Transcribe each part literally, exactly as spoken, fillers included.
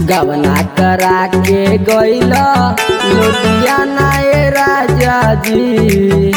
गवना करा के गइल लुधियाना ए राजा जी।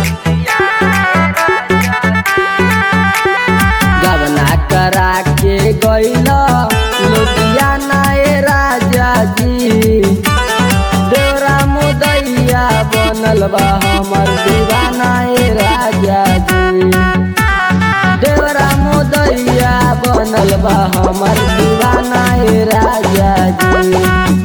गवना करा के गइल लुधियाना ए राजा जी। देवरा मुदैया बनल बा हमर दीवाना ए राजा जी। देवरा मुदैया बनल बा हमर दीवाना ए राजा जी।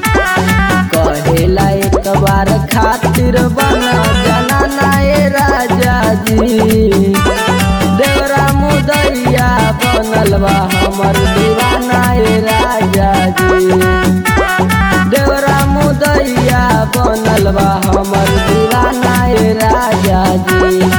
कहेला एक बार खातिर बना जनाना ए राजा जी। देवरा मुदैया बनल बा हमर दीवाना ए राजा जी। देवरा मुदैया बनल बा हमर दीवाना ए राजा जी।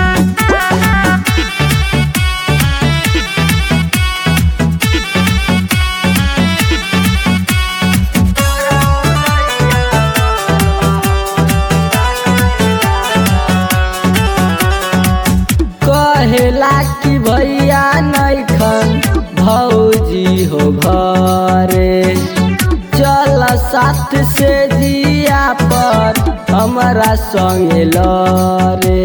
कहेला कि भैया नैखन भौजी हो घरे, चल साथ से जिया पर हमरा संगे लरे।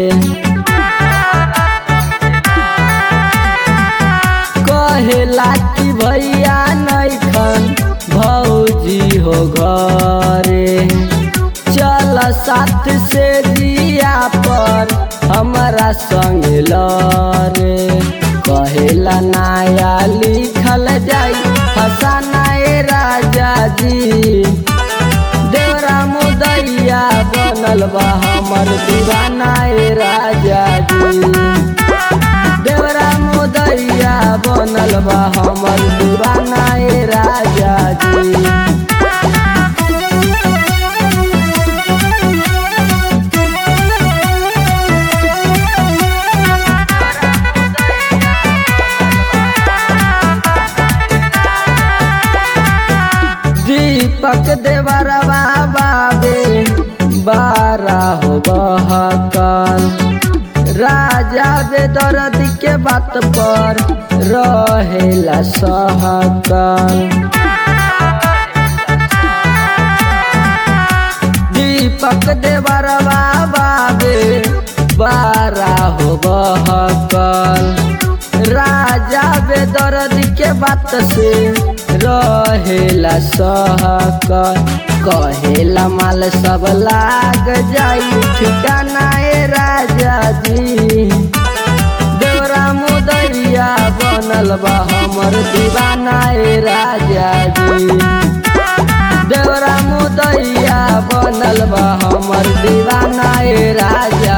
कहेला कि भैया नैखन भौजी हो घरे, चल साथ से जिया पर हमरा संग लरे। कहेला नया लिखल जाई फसाना ए राजा जी। देवरा मुदैया बनल बा हमर दीवाना ए राजा जी। देवरा मुदैया बनल बा हमर दीवाना ए राजा जी। दीपक देवरवा बाबे बारा हो बहकल, राजा बेदर्द के बात पर रहेला सहकल। दीपक देवरवा बाबे बारा हो बहकल, राजा बेदर्द के बात से रहेला सहकल। कहेला माल सब लाग जाई ठिकाना ए राजा जी। देवरा मुदैया बनल बा हमर दीवाना ए राजा जी। देवरा मुदैया बनल बा हमर दीवाना ए राजा